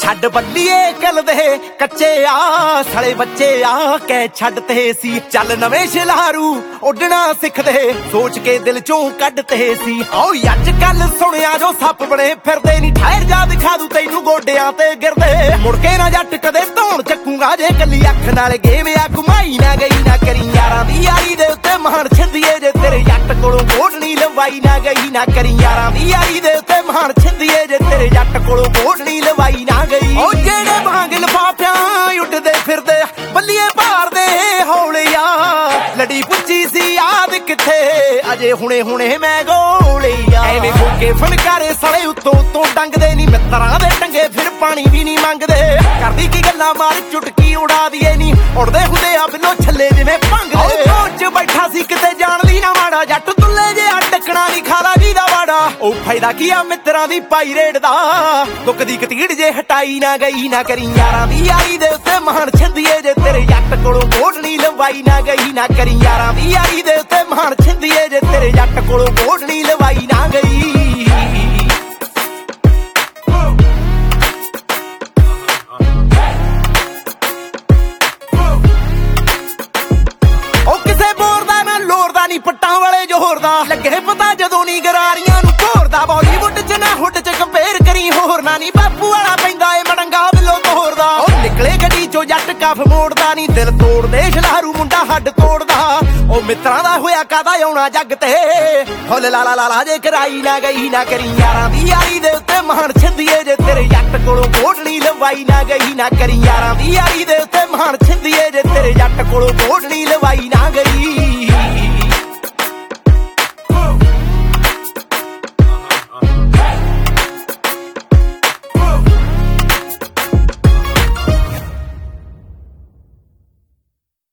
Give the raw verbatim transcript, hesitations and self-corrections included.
ਛੱਡ ਬੱਲੀਏ ਗੱਲ ਦੇ ਕੱਚੇ ਆ ਸਲੇ ਬੱਚੇ ਆ ਕਹਿ ਛੱਡਤੇ ਸੀ ਚੱਲ ਨਵੇਂ ਸ਼ਿਲਾਰੂ ਉੱਡਣਾ ਸਿੱਖਦੇ ਸੋਚ ਕੇ ਦਿਲ ਚੋਂ ਕੱਢਤੇ ਸੀ ਓ ਅੱਜ ਕੱਲ ਸੁਣਿਆ ਜੋ ਸੱਪ ਬਣੇ ਫਿਰਦੇ ਨਹੀਂ ਠਹਿਰ ਜਾ ਦਿਖਾ ਦੂ ਤੈਨੂੰ ਗੋਡਿਆਂ ਤੇ ਗਿਰਦੇ ਮੁੜ ਕੇ ਨਾ ਜੱਟ ਕਦੇ ਧੌਣ ਚੱਕੂਗਾ ਜੇ ਕੱਲੀ ਅੱਖ ਨਾਲ ਗੇਮ ਆ ਘੁਮਾਈ ਨਾ ਗਈ ਨਾ ਕਰੀ ਯਾਰਾਂ ਦੀ ਯਾਰੀ ਦੇ ਉੱਤੇ ਮਹਾਨ ਛਿੰਦੀਏ ਜੇ ਤੇਰੇ ਜੱਟ ਕੋਲੋਂ ਗੋਡਣੀ ਲੰਵਾਈ ਨਾ ਗਈ ਨਾ ਕਰੀ ਯਾਰਾਂ ਦੀ ਯਾਰੀ ਦੇ ਉੱਤੇ ਮਹਾਨ ਛਿੰਦੀਏ ਜੇ ਤੇਰੇ ਜੱਟ ਕੋਲੋਂ ਗੋਡਣੀ ਲੰਵਾਈ ਨਾ ਗਈ ਓ ਜਿਹੜੇ ਵਾਂਗ ਲਿਫਾਫਿਆਂ ਉੱਡਦੇ ਫਿਰਦੇ ਬੱਲੀਏ ਭਾਰਦੇ ਹੌਲਿਆ ਲੜੀ ਪੁੱਜੀ ਸੀ ਯਾਦ ਕਿੱਥੇ ਅਜੇ ਹੁਣੇ ਹੁਣੇ ਮੈਂ ਗੋਲਿਆ ਐਵੇਂ ਖੋਕੇ ਫਨਕਾਰੇ ਸੜੇ ਉੱਤੋਂ ਉੱਤੋਂ ਡੰਗਦੇ ਨਹੀਂ ਮਿੱਤਰਾਂ ਦੇ ਟੰਗੇ ਫਿਰ ਪਾਣੀ ਵੀ ਨਹੀਂ ਮੰਗਦੇ ਕਰਦੀ ਕੀ ਗੱਲਾਂ ਮਾਰ ਚੁਟਕੀ ਉਡਾ ਦੀਏ ਨਹੀਂ ਉੜਦੇ ਹੁੰਦੇ ਆ ਬਿੱਲੋ ਛੱਲੇ ਜਿਵੇਂ ਭੰਗਦੇ ਕੋਚ ਬੈਠਾ ਸੀ ਕਿਤੇ ਜਾਣ ਲਈ ਨਾ ਮਾੜਾ ਜੱਟ ਤੁੱਲੇ ਜੇ ਟੱਕਣਾ ਨਹੀਂ ਖਾਲਾ ਜੀ ਦਾ ਵਾੜਾ ਉਹ ਫਾਇਦਾ ਕੀ ਆ ਮਿੱਤਰਾਂ ਦੀ ਪਾਈ ਰੇਡ ਦਾ ਦੁੱਖ ਦੀ ਕਤੀੜ ਜੇ ਹਟਾਈ ਨਾ ਗਈ ਨਾ ਕਰੀ ਯਾਰਾਂ ਦੀ ਯਾਰੀ ਦੇ ਉੱਤੇ ਮਹਾਨ ਛਿੰਦੀਏ ਜੇ ਤੇਰੇ ਜੱਟ ਕੋਲੋਂ ਗੋਡਣੀ ਲੰਵਾਈ ਨਾ ਗਈ ਨਾ ਕਰੀ ਯਾਰਾਂ ਦੀ ਯਾਰੀ ਦੇ ਉੱਤੇ ਮਹਾਨ ਛਿੰਦੀਏ ਜੇ ਤੇਰੇ ਜੱਟ ਕੋਲੋਂ ਗੋਡਣੀ ਲੰਵਾਈ ਨਾ ਗਈ ਪੱਟਾਂ ਵਾਲੇ ਜੋਹਰ ਦਾ ਲੱਗੇ ਪਤਾ ਜਦੋਂ ਨੀ ਗਰਾਰੀਆਂ ਨੂੰ ਘੋਰਦਾ ਬਾਲੀਵੁੱਡ ਚ ਨਾ ਹੁੱਡ ਚ ਕੰਪੇਅਰ ਕਰੀ ਹੋਰ ਨਾ ਨੀ ਬਾਪੂ ਵਾਲਾ ਪੈਂਦਾ ਏ ਮੜੰਗਾ ਬਿੱਲੋ ਤੋੜਦਾ ਉਹ ਨਿਕਲੇ ਗੱਡੀ ਚੋਂ ਜੱਟ ਕਫ ਮੋੜਦਾ ਨੀ ਦਿਲ ਤੋੜਦੇ ਸ਼ਲਾਰੂ ਮੁੰਡਾ ਹੱਡ ਤੋੜਦਾ ਉਹ ਮਿੱਤਰਾਂ ਦਾ ਹੋਇਆ ਕਾਦਾ ਆਉਣਾ ਜੱਗ ਤੇ ਫੁੱਲ ਲਾਲਾ ਲਾਲਾ ਜੇ ਕਰਾਈ ਨਾ ਗਈ ਨਾ ਕਰੀ ਯਾਰਾਂ ਦੀ ਯਾਰੀ ਦੇ ਉੱਤੇ ਮਹਾਨ ਛਿੰਦੀਏ ਜੇ ਤੇਰੇ ਜੱਟ ਕੋਲੋਂ ਗੋਡਣੀ ਲੰਵਾਈ ਨਾ ਗਈ ਨਾ ਕਰੀ ਯਾਰਾਂ ਦੀ ਯਾਰੀ ਦੇ ਉੱਤੇ ਮਹਾਨ ਛਿੰਦੀਏ ਜੇ ਤੇਰੇ ਜੱਟ ਕੋਲੋਂ ਗੋਡਣੀ ਲੰਵਾਈ